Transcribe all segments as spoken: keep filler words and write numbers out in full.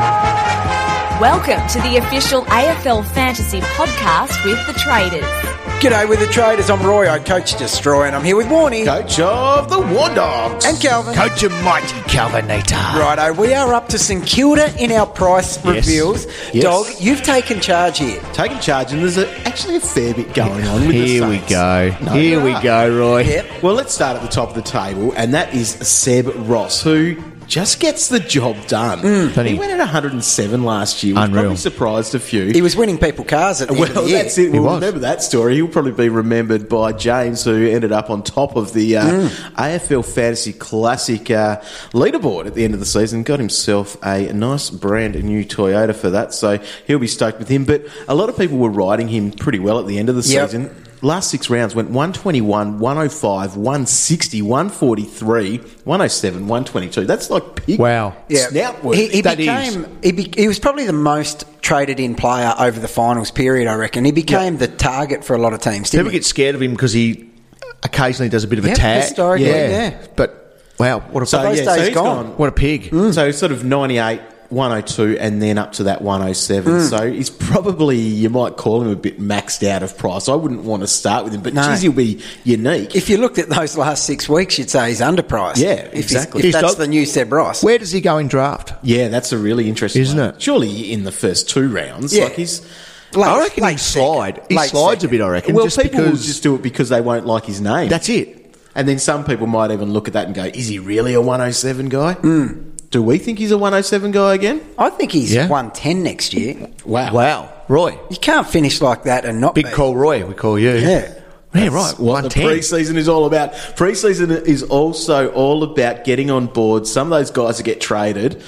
Welcome to the official A F L Fantasy Podcast with the Traders. G'day with the Traders, I'm Roy, I coach Destroy, and I'm here with Warnie. Coach of the War Dogs. And Calvin. Coach of Mighty Calvinator. Righto, we are up to St Kilda in our price Yes. reveals. Yes. Dog, you've taken charge here. Taking charge, and there's a, actually a fair bit going on with Here the we Saints. go. No, Here there we are. go, Roy. Yep. Well, let's start at the top of the table, and that is Seb Ross, who just gets the job done. Doesn't He he? went at one hundred seven last year, which Unreal. probably surprised a few. He was winning people cars at the end of Well, the year. that's it. We'll was. remember that story. He'll probably be remembered by James, who ended up on top of the uh, A F L Fantasy Classic uh, leaderboard at the end of the season. Got himself a nice brand new Toyota for that, so he'll be stoked with him. But a lot of people were riding him pretty well at the end of the Yep. season. Last six rounds went one twenty-one, one oh five, one sixty, one forty-three, one oh seven, one twenty-two. That's like pig Wow. Yeah. snout work. He, he That became. He, be, he was probably the most traded in player over the finals period, I reckon. He became the target for a lot of teams, didn't People he? get scared of him because he occasionally does a bit of Yep, a tag. historically, yeah. But, wow, what a, So, those yeah, days so he's gone. gone. what a pig. So sort of ninety-eight, one oh two, and then up to that one oh seven. Mm. So he's probably, you might call him a bit maxed out of price. I wouldn't want to start with him, but No. geez, he'll be unique. If you looked at those last six weeks, you'd say he's underpriced. Yeah, If he's- exactly. If, He's that's got- the new Seb Ross. Where does he go in draft? Yeah, that's a really interesting Isn't one. it? Surely in the first two rounds. Yeah. Like he's... Late- I reckon late he slide. second. He Late slides second. a bit, I reckon. Well, just people will because just do it because they won't like his name. that's it. And then some people might even look at that and go, is he really a one oh seven guy? Mm. Do we think he's a one oh seven guy again? I think he's Yeah. one ten next year. Wow. Wow. Roy. You can't finish like that and not Big be. call, Roy, we call you. Yeah. Yeah, right. What one the ten. pre-season is all about. Pre-season is also all about getting on board some of those guys that get traded,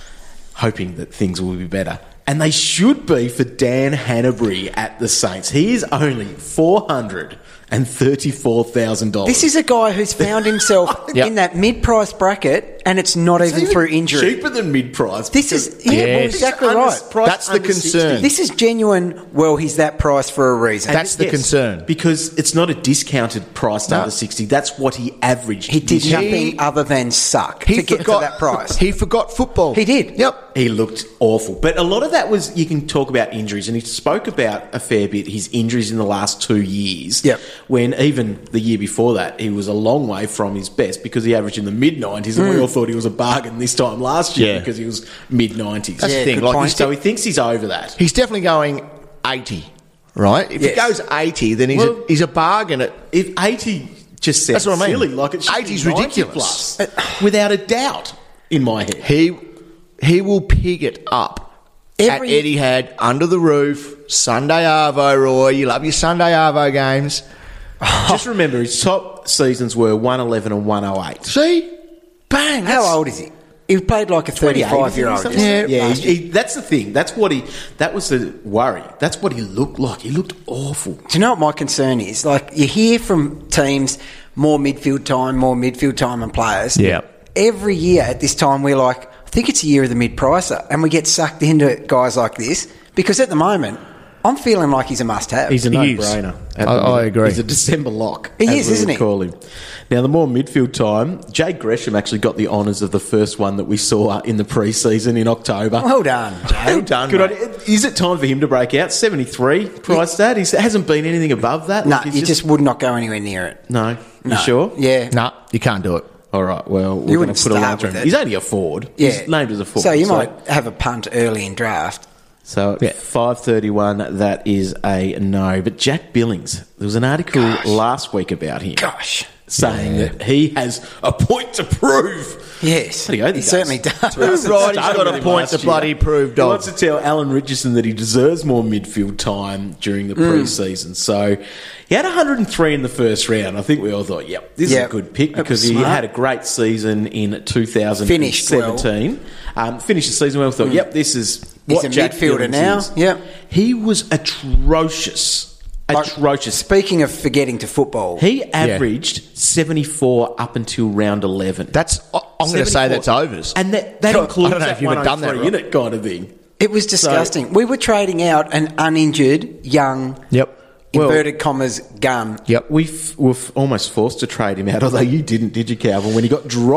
hoping that things will be better. And they should be for Dan Hanbury at the Saints. He is only four hundred thirty-four thousand dollars. This is a guy who's found himself Yep. in that mid-price bracket, and it's not even through injury. Cheaper than mid-price. This is because- yeah, well, Yes. exactly Under- right. price That's the under concern. sixty. This is genuine. Well, he's that price for a reason. That's the Yes, concern. because it's not a discounted price No. under sixty. That's what he averaged. he did this year. nothing other than suck He to get forgot to that price. He forgot football. He did. Yep. He looked awful. But a lot of that was, you can talk about injuries, and he spoke about a fair bit his injuries in the last two years. Yep. When even the year before that, he was a long way from his best because he averaged in the mid nineties, and we all thought he was a bargain this time last year Yeah. because he was mid nineties. That's Yeah, the thing. good Like point. he's, So he thinks he's over that. he's definitely going eighty, right? If Yes. he goes eighty, then he's, Well- a, he's a bargain at If eighty just sounds That's what I mean. silly, like it should eighty's be ninety ridiculous. plus, without a doubt in my head. He he will pig it up Every- at Etihad under the roof Sunday Arvo. Roy, you love your Sunday Arvo games. Just remember, his top seasons were one eleven and one oh eight. See, bang. How that's- old is he? He played like a thirty-five-year-old. Yeah, yeah. last He, year. he, that's the thing. That's what he. That was the worry. That's what he looked like. He looked awful. Do you know what my concern is? Like, you hear from teams more midfield time, more midfield time and players. Yeah. Every year at this time, we're like, I think it's a year of the mid-pricer, and we get sucked into guys like this because at the moment, I'm feeling like he's a must-have. He's a He is. no-brainer. at I- the I minute. agree. He's a December lock. He as is, we isn't would he? Call him. Now, the more midfield time, Jade Gresham actually got the honours of the first one that we saw in the pre-season in October. Well done, Jay. Well done, Good mate. idea. Is it time for him to break out? seventy-three price that. He hasn't been anything above that. No, Like, he's you just would not go anywhere near it. No. No. You sure? Yeah. No, you can't do it. All right, well, we're You going wouldn't to put a start line through with him. it. He's only a Ford. Yeah. He's named as a Ford. So you might have a punt early in draft. So at Yeah. five thirty-one, that is a no. But Jack Billings, there was an article Gosh. last week about him Gosh. saying that he has a point to prove. Yes. Bloody oath He does. certainly does. Right, he's got Started a with him point last to bloody year. prove, He dog. wants to tell Alan Richardson that he deserves more midfield time during the pre-season. So he had one hundred three in the first round. I think we all thought, yep, this Yep. is a good pick That was because he smart. had a great season in two thousand seventeen. Finished Um, finished the season well. We thought, yep, this is He's what a Jack midfielder Billings now. is. Yep. He was atrocious. Like, Atrocious. Speaking of forgetting to football, He averaged seventy-four up until round eleven. That's. I'm going to say that's seventy-four. overs. And that, that I includes don't know that if you've ever done that, one oh three Rob. unit kind of thing. it was disgusting. we were trading out an uninjured, young, Yep. Well- inverted commas, gun. Yep. We f- were f- almost forced to trade him out, although you didn't, did you, Calvin? When he got dropped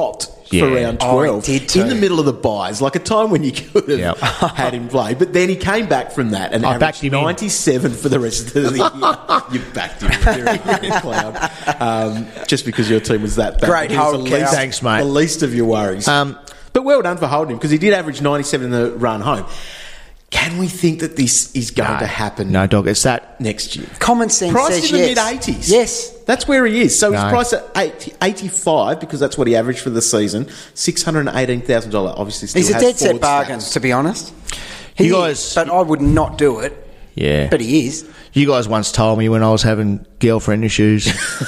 for Yeah. round Oh, he twelve did too. in the middle of the buys, like a time when you could have Yep. had him play. But then he came back from that and I averaged backed him in. ninety-seven for the rest of the year. You backed him, you're a red cloud, um, just because your team was that bad. Great He was hold, the Cal. least, Thanks, mate. The least of your worries. Um, but well done for holding him because he did average ninety-seven in the run home. Can we think that this is going No. to happen No, dog. It's that. next year? Common sense Priced says in the yes. mid-eighties. Yes. That's where he is. So he's No. priced at eighty, eighty-five because that's what he averaged for the season. six hundred eighteen thousand dollars. Obviously still He's a has dead set forward bargain, stats. to be honest. He You is, guys- but I would not do it. Yeah. But he is. You guys once told me when I was having girlfriend issues,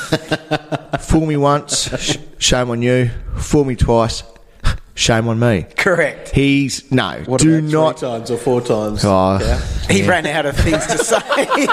fool me once, sh- shame on you. Fool me twice, shame on me. Correct. He's no. What do about not. three times or four times? Oh, Yeah. He ran out of things to say.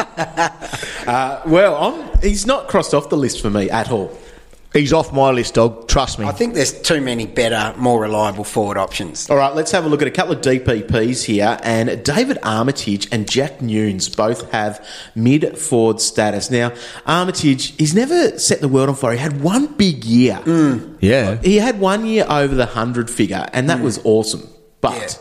Uh, well, I'm, he's not crossed off the list for me at all. He's off my list, dog. Trust me. I think there's too many better, more reliable forward options. All right, let's have a look at a couple of D P Ps here. And David Armitage and Jack Nunes both have mid-forward status. Now, Armitage, he's never set the world on fire. He had one big year. yeah. He had one year over the one hundred figure, and that was awesome. But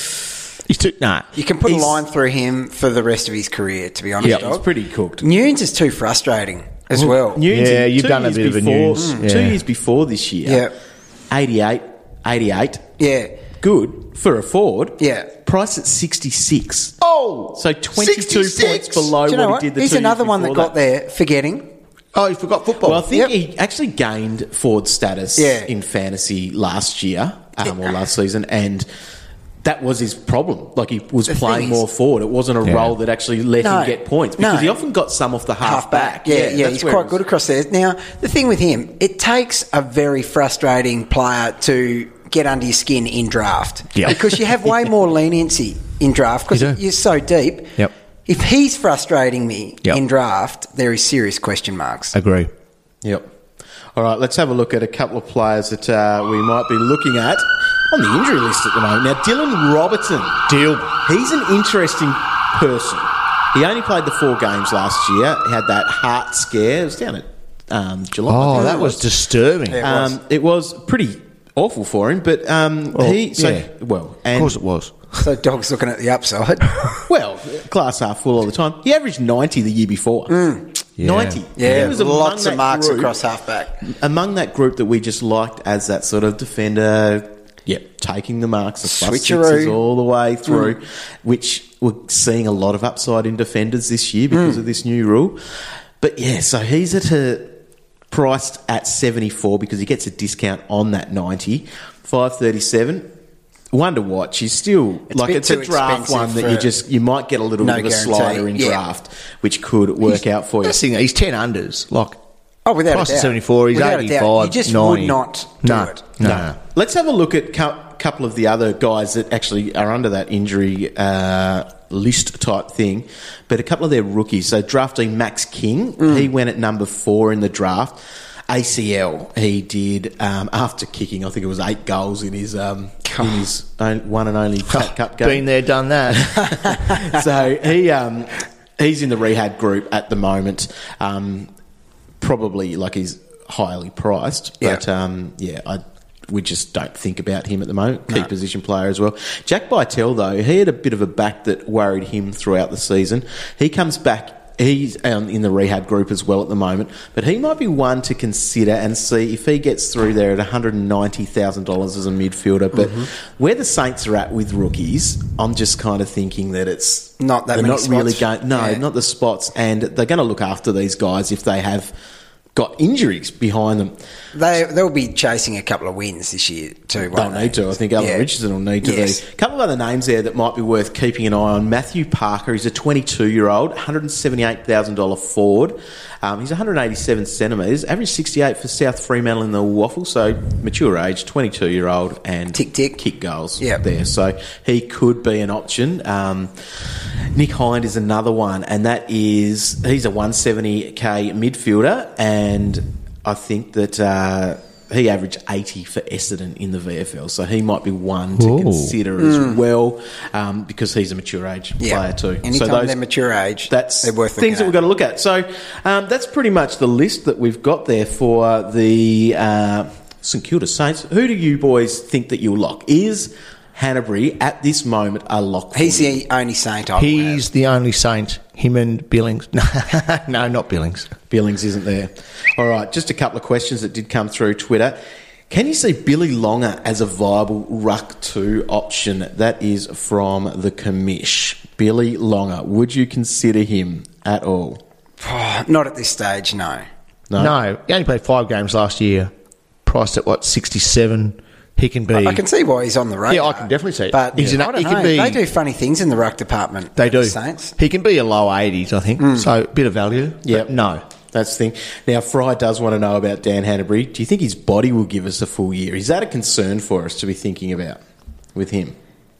He's too. Nah. You can put He's- a line through him for the rest of his career, to be honest, yeah, dog. he's pretty cooked. Nunes is too frustrating as well. Nunes, Yeah, you've two done a years bit of a before, Nunes. mm, Yeah. Two years before this year, Yeah. eighty-eight, eighty-eight. Yeah. Good for a forward. Yeah. Price at sixty-six. Oh, So twenty-two sixty-six. points below Do you know what what? he did the He's two years another one that before got there forgetting. Oh, you forgot football. Well, I think Yep. he actually gained forward status Yeah. in fantasy last year, um, or last season, and that was his problem. Like, he was The playing thing more is- forward. It wasn't a Yeah. role that actually let No. him get points because No. he often got some off the half, Half back. Yeah, yeah, that's he's where quite it was- good across there. Now, the thing with him, it takes a very frustrating player to get under your skin in draft. Yeah. Because you have way more leniency in draft because You do. you're so deep. Yep. If he's frustrating me Yep. in draft, there is serious question marks. Agree. Yep. All right, let's have a look at a couple of players that uh, we might be looking at on the injury list at the moment. Now, Dylan Robertson. Deal. He's an interesting person. He only played the four games last year. He had that heart scare. It was down at um, Geelong. I Oh, think that it was disturbing. Yeah. Um, it was pretty awful for him, but um, Well, he so yeah. well, Of and course it was. So Dog's looking at the upside. well, glass half full all the time. He averaged ninety the year before. Yeah. Ninety. Yeah, He was among lots that of marks group- across halfback. among that group that we just liked as that sort of defender. Yep, taking the marks, the plus Switcheroo. sixes all the way through, which we're seeing a lot of upside in defenders this year because of this new rule. But yeah, so he's at a priced at seventy-four because he gets a discount on that ninety. five thirty-seven. One to watch. He's still It's a like bit it's a too draft expensive one that you for- just you might get a little No bit of a guarantee. slider in Yeah. draft, which could work out for you. That's the thing. He's ten unders. Like, Oh, without price a of doubt. seventy-four. He's Without a doubt. eighty-five. You just ninety. would not do no, it. No, No. Let's have a look at a couple of the other guys that actually are under that injury uh, list type thing, but a couple of their rookies. So drafting Max King, he went at number four in the draft. A C L, he did um, after kicking. I think it was eight goals in his um, in his own, one and only Cat Cup game. Been there, done that. So he um, he's in the rehab group at the moment. Um, probably like he's highly priced, but Yeah. um, yeah, I we just don't think about him at the moment. Key position player as well. Jack Bytel though, he had a bit of a back that worried him throughout the season. He comes back. He's um, in the rehab group as well at the moment, but he might be one to consider and see if he gets through there at one hundred ninety thousand dollars as a midfielder. But where the Saints are at with rookies, I'm just kind of thinking that it's Not that they're many not really spots. going. No, Yeah. not the spots, and they're going to look after these guys if they have got injuries behind them. They they'll be chasing a couple of wins this year too. They'll won't they? need to. I think Alan Yeah. Richardson will need to Yes. be. A couple of other names there that might be worth keeping an eye on. Matthew Parker, he's a twenty-two-year-old, one hundred seventy-eight thousand dollars forward. Um, he's one hundred eighty-seven centimetres, average sixty-eight for South Fremantle in the waffle, so mature age, twenty-two-year-old, and Tick, tick. kick goals Yep. there. So he could be an option. Um, Nick Hind is another one, and that is, he's a one seventy K midfielder, and I think that uh, he averaged eighty for Essendon in the V F L, so he might be one to Ooh. consider as well, um, because he's a mature age Yeah. player too. Anytime so those, they're mature age, that's they're worth things that looking we've got at. to look at. So um, that's pretty much the list that we've got there for the uh, St Kilda Saints. Who do you boys think that you'll lock? Is Hanbury at this moment a lock for He's you? the only Saint I've He's the only Saint. Him and Billings. No, not Billings. Billings isn't there. All right, just a couple of questions that did come through Twitter. Can you see Billy Longer as a viable ruck two option? That is from the commish. Billy Longer, would you consider him at all? Not at this stage, no. No? No, he only played five games last year. Priced at, what, sixty-seven? He can be... I can see why he's on the radar. Yeah, I can definitely see it. But He's yeah, an- I don't he can know. be- They do funny things in the ruck department. They do. the Saints. He can be a low eighties, I think. So, a bit of value. but Yep. No. That's the thing. Now, Fry does want to know about Dan Hanbury. Do you think his body will give us a full year? Is that a concern for us to be thinking about with him?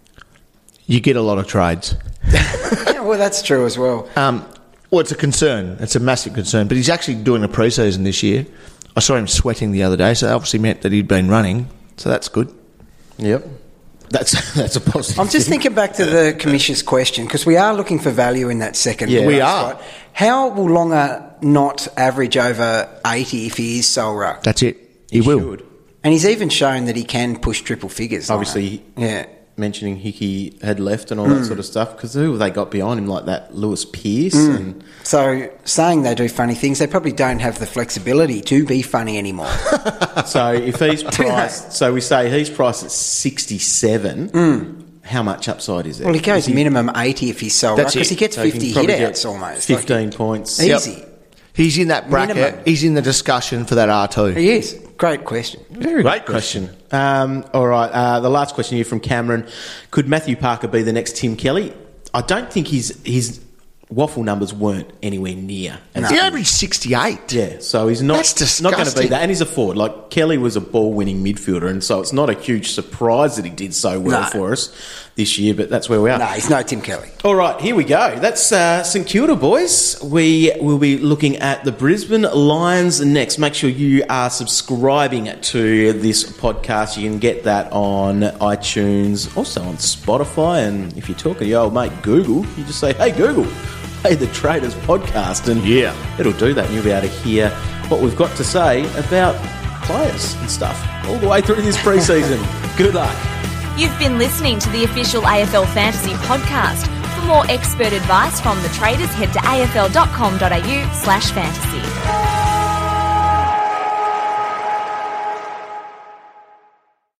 You get a lot of trades. Yeah, well, that's true as well. Um, well, it's a concern. It's a massive concern. But he's actually doing a pre-season this year. I saw him sweating the other day, so that obviously meant that he'd been running. So that's good. Yep. That's that's a positive I'm just thing. thinking back to the commissioner's question, because we are looking for value in that second. Yeah, ruck we are. spot. How will Longer not average over eighty if he is sole ruck? That's it. He, will. Should. And he's even shown that he can push triple figures. Obviously, yeah. mentioning Hickey had left and all that sort of stuff, because who have they got behind him like that? Lewis Pearce and So saying they do funny things, they probably don't have the flexibility to be funny anymore. so if he's they? priced, so we say he's priced at sixty-seven. How much upside is there? Well, he goes Is he- minimum eighty if he's sole ruck, That's because it. he gets so he can fifty probably hit get outs almost. fifteen Like, points. easy. He's in that bracket. Minimum. He's in the discussion for that R two. He is. Great question. Very Great good question. Um, all right, uh, the last question here from Cameron. Could Matthew Parker be the next Tim Kelly? I don't think his his waffle numbers weren't anywhere near. as He good. averaged sixty-eight. Yeah, so he's not That's not going to be disgusting. that, and he's a forward. Like Kelly was a ball-winning midfielder, and so it's not a huge surprise that he did so well No. for us this year. But that's where we are. No, he's no Tim Kelly. All right, here we go. That's uh, St Kilda, boys. We will be looking at the Brisbane Lions next. Make sure you are subscribing to this podcast. You can get that on iTunes, also on Spotify, and if you're talking to your old mate Google, you just say, "Hey Google, play the Traders podcast," and Yeah. it'll do that, and you'll be able to hear what we've got to say about players and stuff all the way through this preseason. Good luck. You've been listening to the official A F L Fantasy podcast. For more expert advice from the traders, head to a f l dot com dot a u slash fantasy.